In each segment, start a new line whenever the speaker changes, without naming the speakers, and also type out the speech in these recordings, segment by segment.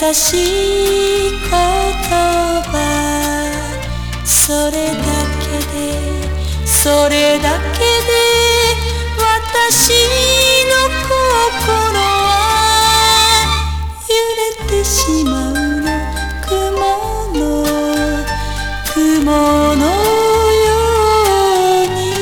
しい言葉、それだけでそれだけで私の心は揺れてしまうの、雲のように。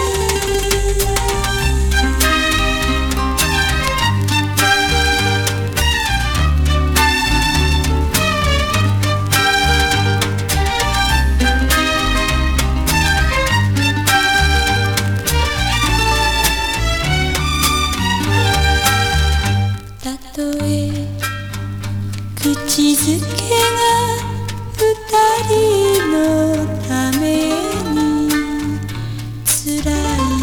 たとえ口づけが二人のために辛い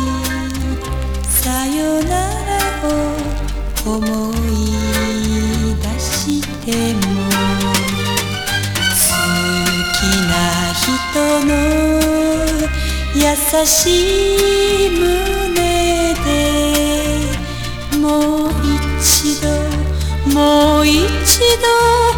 さよならを思い出しても、好きな人の優しい胸でもう一度